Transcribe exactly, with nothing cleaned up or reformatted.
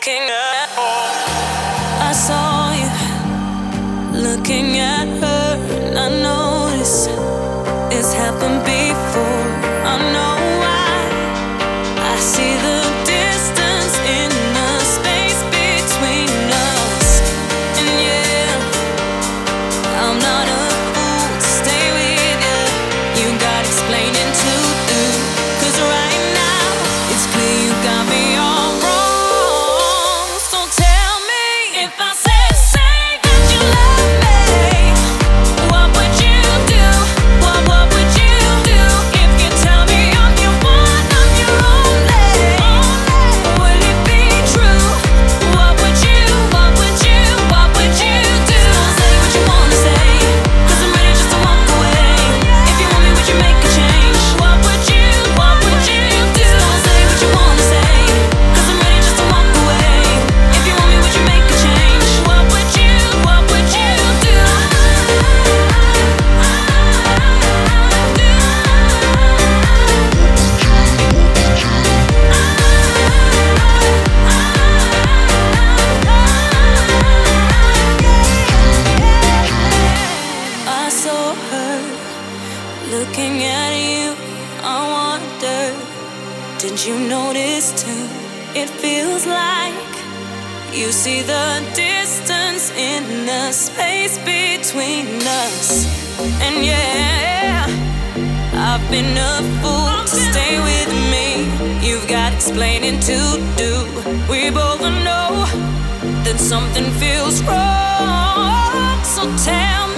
looking at her. I saw you looking at her, and I noticed it's happened before. I know why. I see the distance in the space between us. And yeah, I'm not a fool to stay with you. You got explaining to do. Cause right now, it's clear you got me all wrong. So tell me, if I said, say that you love me, what would you do? What, what would you do? If you tell me I'm your one, I'm your only, will it be true? What would you, what would you, what would you do? Say what you wanna say, cause I'm ready just to walk away. If you want me, would you make a change? What would you, what would you do? Say what you wanna say, cause I'm ready just to walk away. If you want me, would you make a change? What would you, what would you do? I saw her looking at you. I wonder, did you notice too? It feels like you see the distance in the space between us. And yeah, I've been a fool to stay with me. You've got explaining to do. We both know that something feels wrong. So tell me,